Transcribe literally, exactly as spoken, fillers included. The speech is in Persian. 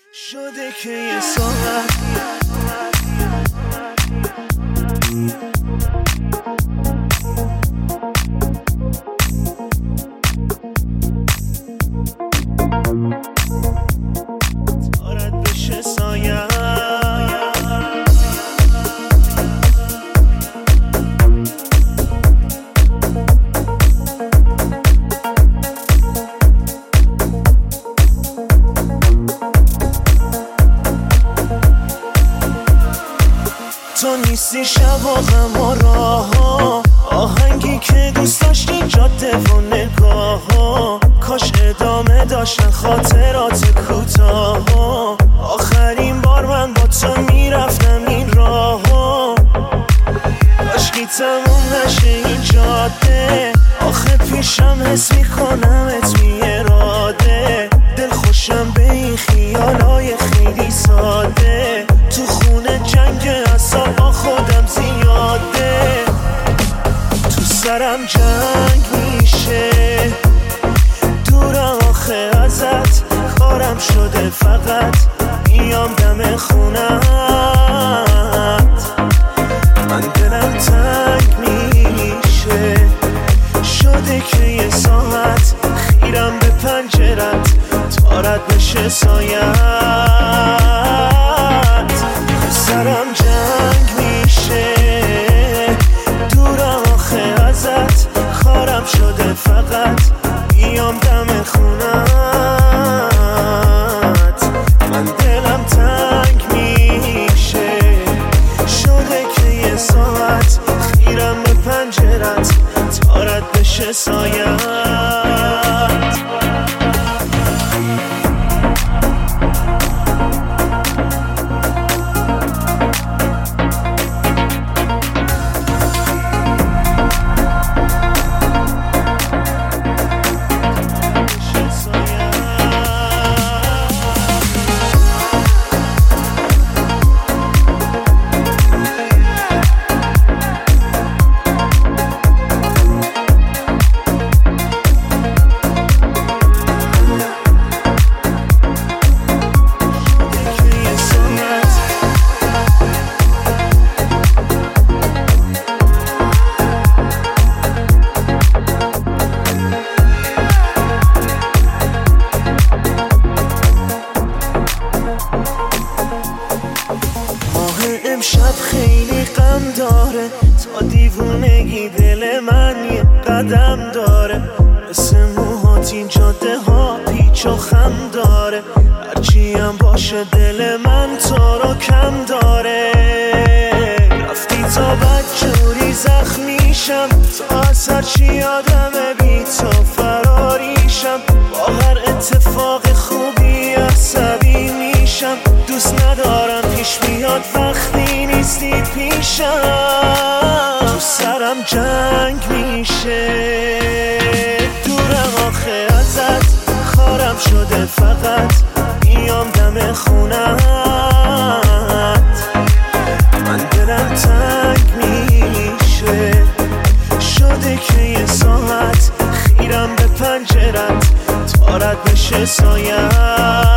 شده که یه ساعت تارت بشه سایت تو نیستی شب و غم و راه ها، آهنگی که دوست داشتی جاده و نگاه ها، کاش ادامه داشتن خاطرات کوتاه ها. آخرین بار من با تو میرفتم این راه ها، کاشکی تموم نشه این جاده. آخه پیشم حس میکنمت بی اراده، دل خوشم به این خیالای خیلی ساده. تو خونه جنگ اصلا با خودم زیاده، تو سرم جنگ میشه، دورم آخه ازت، کارم شده فقط بیام دم خونت. من دلم تنگ میشه، شده که یه ساعت خیرم به پنجرت، تارت بشه سایت. سرم جنگ میشه، دورم آخه ازت، کارم شده فقط بیام دم خونت. من دلم تنگ میشه، شده که یه ساعت خیرم به پنجرت، تارت بشه سایت. امشب خیلی غم داره، تا دیوونگی دل من یه قدم داره. مثل موهات این جاده ها پیچ و خم داره، هرچی هم باشه دل من تو رو کم داره. رفتی تا بدجوری زخمیشم، تا از هرچی آدم بی تو فراریشم. با هر اتفاق خوبی عصبی میشم، دوست ندارم پیش بیاد وقتی نیستی پیشم. تو سرم جنگ میشه، دورم آخه ازت، کارم شده فقط بیام دم خونت. من دلم تنگ میشه، شده که یه ساعت خیرم به پنجرت، تارت بشه سایت.